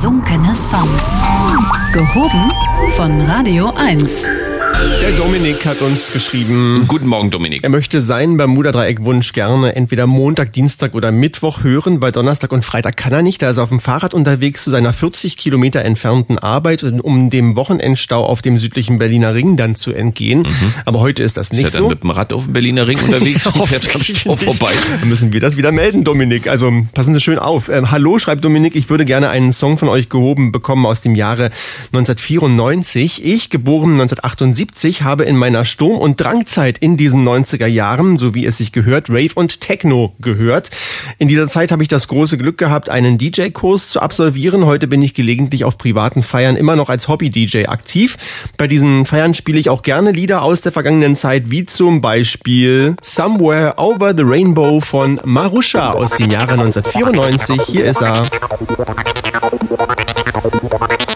Versunkene Songs. Gehoben von Radio 1. Der Dominik hat uns geschrieben. Guten Morgen, Dominik. Er möchte seinen Bermuda-Dreieck-Wunsch gerne entweder Montag, Dienstag oder Mittwoch hören, weil Donnerstag und Freitag kann er nicht. Da ist er auf dem Fahrrad unterwegs zu seiner 40 Kilometer entfernten Arbeit, um dem Wochenendstau auf dem südlichen Berliner Ring dann zu entgehen. Aber heute ist das nicht ist er so. dann mit dem Rad auf dem Berliner Ring unterwegs und fährt am Stau vorbei? Dann müssen wir das wieder melden, Dominik. Also passen Sie schön auf. Hallo, schreibt Dominik, ich würde gerne einen Song von euch gehoben bekommen aus dem Jahre 1994. Ich, geboren 1978, habe in meiner Sturm- und Drangzeit in diesen 90er Jahren, so wie es sich gehört, Rave und Techno gehört. In dieser Zeit habe ich das große Glück gehabt, einen DJ-Kurs zu absolvieren. Heute bin ich gelegentlich auf privaten Feiern immer noch als Hobby-DJ aktiv. Bei diesen Feiern spiele ich auch gerne Lieder aus der vergangenen Zeit, wie zum Beispiel Somewhere Over the Rainbow von Marusha aus dem Jahre 1994. Hier ist er.